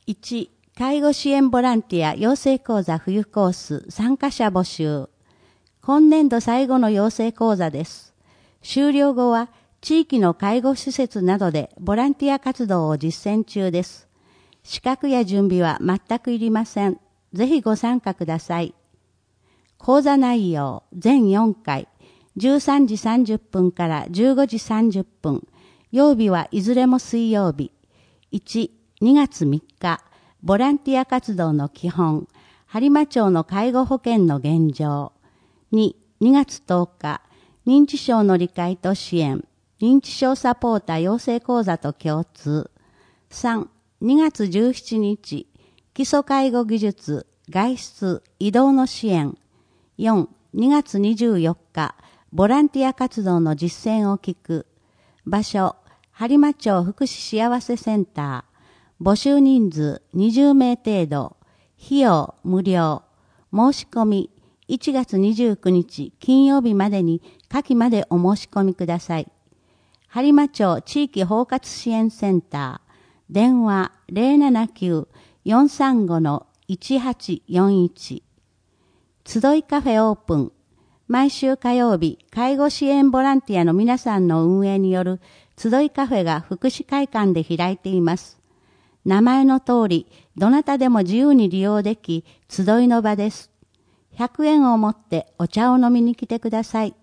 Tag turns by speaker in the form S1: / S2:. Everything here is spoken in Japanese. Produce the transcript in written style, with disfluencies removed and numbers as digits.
S1: 1、介護支援ボランティア養成講座冬コース参加者募集。今年度最後の養成講座です。終了後は地域の介護施設などでボランティア活動を実践中です。資格や準備は全くいりません。ぜひご参加ください。講座内容全4回、13時30分から15時30分。曜日はいずれも水曜日。1、2月3日、ボランティア活動の基本、播磨町の介護保険の現状。2、2月10日、認知症の理解と支援、認知症サポーター養成講座と共通。3、2月17日、基礎介護技術、外出、移動の支援。4、2月24日、ボランティア活動の実践を聞く。場所、播磨町福祉幸せセンター。募集人数20名程度。費用無料。申し込み1月29日金曜日までに下記までお申し込みください。播磨町地域包括支援センター。電話 079-435-1841。集いカフェオープン。毎週火曜日、介護支援ボランティアの皆さんの運営による集いカフェが福祉会館で開いています。名前の通り、どなたでも自由に利用でき、集いの場です。100円を持ってお茶を飲みに来てください。